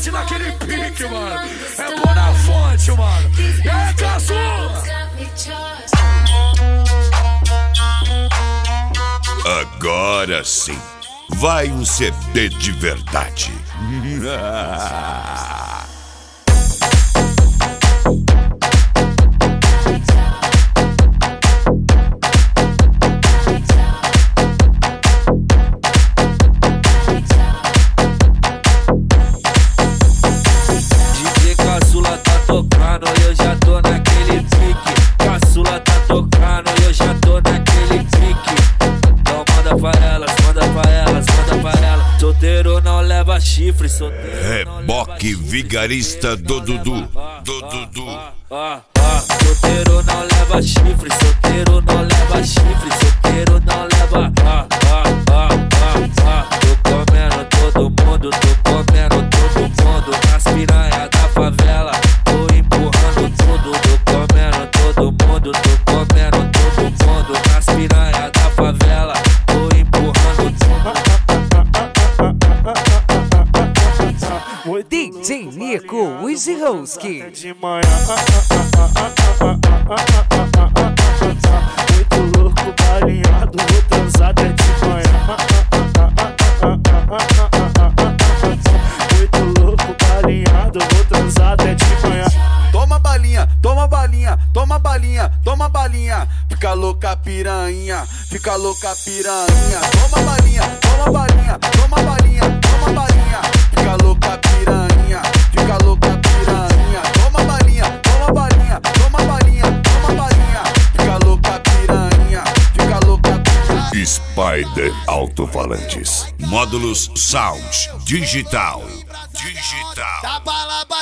Fonte naquele pique, mano. É pôr na fonte, mano. E aí, caçula? Agora sim, vai um CD de verdade. DJ Caçula tá tocando e eu já tô naquele pique. Caçula tá tocando e eu já tô naquele pique. Então manda pra elas, manda pra elas, manda pra elas. Solteiro não leva chifre, solteiro não leva Reboque vigarista do Dudu. Do Dudu. Solteiro não leva chifre, solteiro não leva chifre, solteiro não leva. Tô comendo todo mundo, tô comendo todo mundo nas piranha da favela. Tô empurrando tudo, tô comendo todo mundo, tô comendo todo mundo nas piranha da favela. Tô empurrando tudo. DJ Nico Wizihowski. De manhã, muito louco, balinhado, vou transar até de manhã. Muito louco, balinhado, vou transar até de manhã. Toma balinha, toma balinha, toma balinha, toma balinha. Fica louca piranha, fica louca piranha. Toma balinha, toma balinha, toma balinha, toma balinha. Fica louca piranha, fica louca piranha. Toma balinha, toma balinha, toma balinha, toma balinha. Fica louca piranha, fica louca piranha. Spider Alto-Falantes. Módulos Sound Digital. Da bala